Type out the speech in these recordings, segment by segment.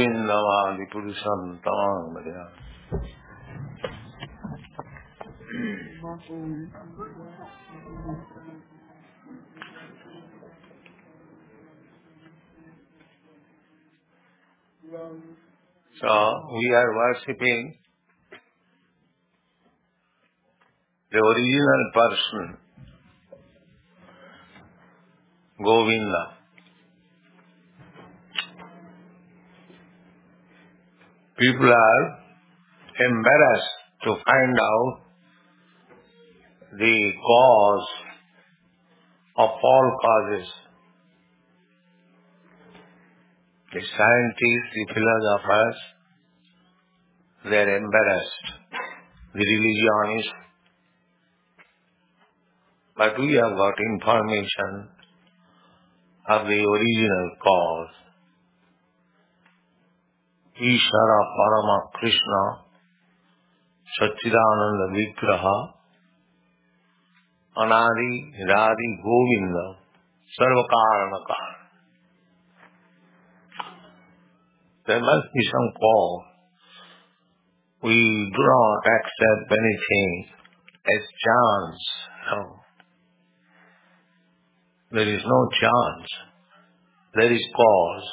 Govindamadi Purusam Tamam Bhajami. So, we are worshipping the original person, Govinda. People are embarrassed to find out the cause of all causes. The scientists, the philosophers, they are embarrassed. The religionists. But we have got information of the original cause. Ishvara Parama Krishna Satchidananda Vigraha Anadi Radi Govinda Sarvakarana Karana. There must be some cause. We do not accept anything as chance. No. There is no chance. There is cause.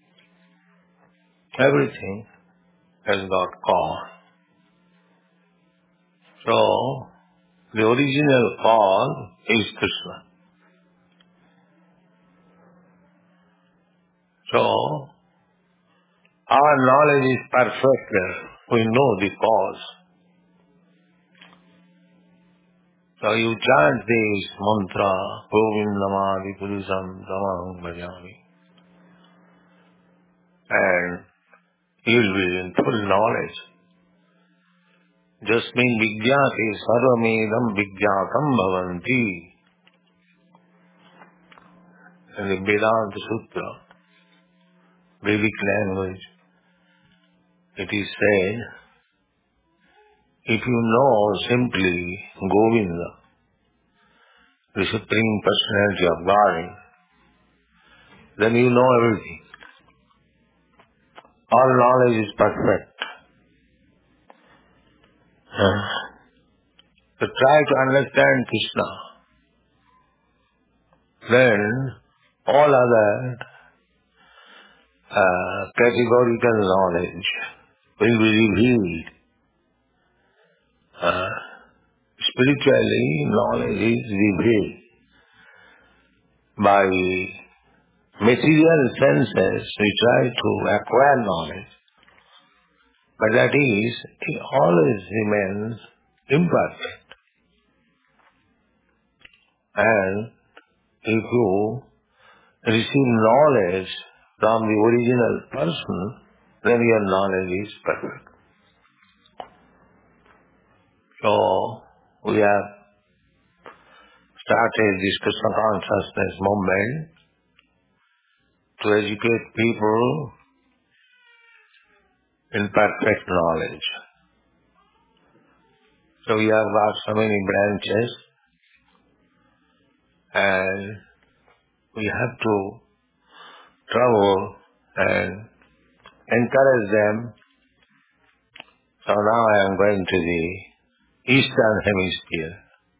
Everything has got cause. So, the original cause is Krishna. So, our knowledge is perfect. We know the cause. So you chant this mantra, Govindamadi Purusam Tamam Bhajami, and you will be in full knowledge. Jasmin Vijnati Sarvamedam Vijnatam Bhavanti. In the Vedanta Sutra, Vedic language, it is said, if you know simply Govinda, the Supreme Personality of God, then you know everything. All knowledge is perfect. So try to understand Krishna. Then all other categorical knowledge will be revealed. Spiritually, knowledge is revealed. By material senses, we try to acquire knowledge. But that is, it always remains imperfect. And if you receive knowledge from the original person, then your knowledge is perfect. So, we have started this Krishna consciousness movement to educate people in perfect knowledge. So we have got so many branches, and we have to travel and encourage them. So now I am going to the Eastern Hemisphere.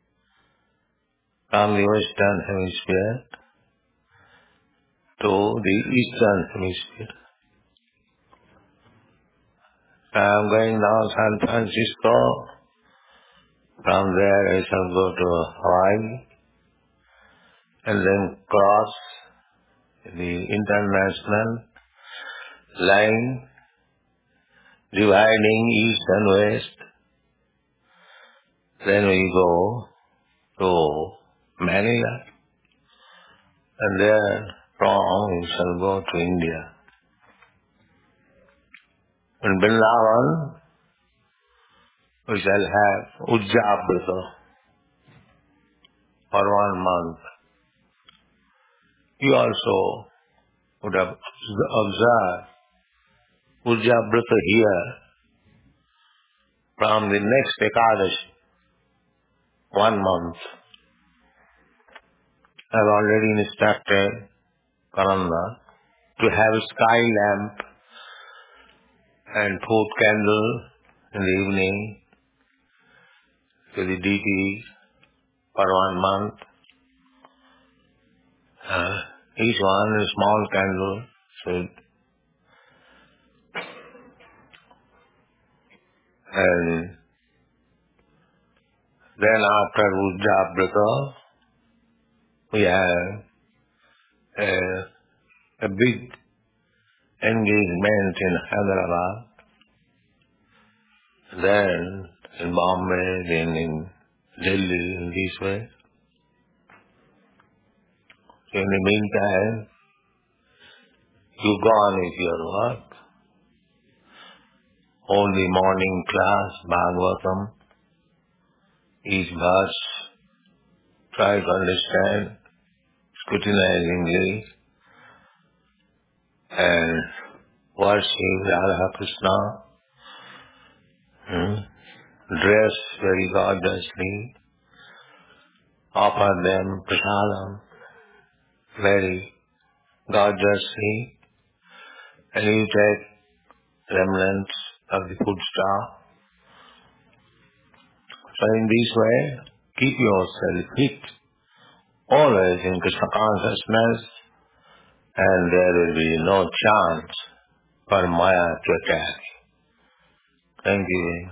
From the Western Hemisphere to the Eastern Hemisphere. I am going now to San Francisco. From there I shall go to Hawaii and then cross the international line dividing East and West. Then we go to Manila, and there from we shall go to India. In Vrindavan, we shall have Ujjayabrata for 1 month. You also would have observed Ujjayabrata here from the next Ekadashi, 1 month. I have already instructed Kananda to have a sky lamp and fourth candle in the evening to the deity for 1 month. Each one is small candle. So, and then after Rudra we have a big engagement in Hyderabad, then in Bombay, then in Delhi, in this way. So in the meantime, you go on with your work, hold the morning class, Bhagavatam, each verse, try to understand, scrutinizingly, and worship Radha Krishna, dress very gorgeously, offer them prasadam very gorgeously, and you take remnants of the food stuff. So in this way, keep yourself fit, always in Krishna consciousness, and there will be no chance for Maya to attack. Thank you.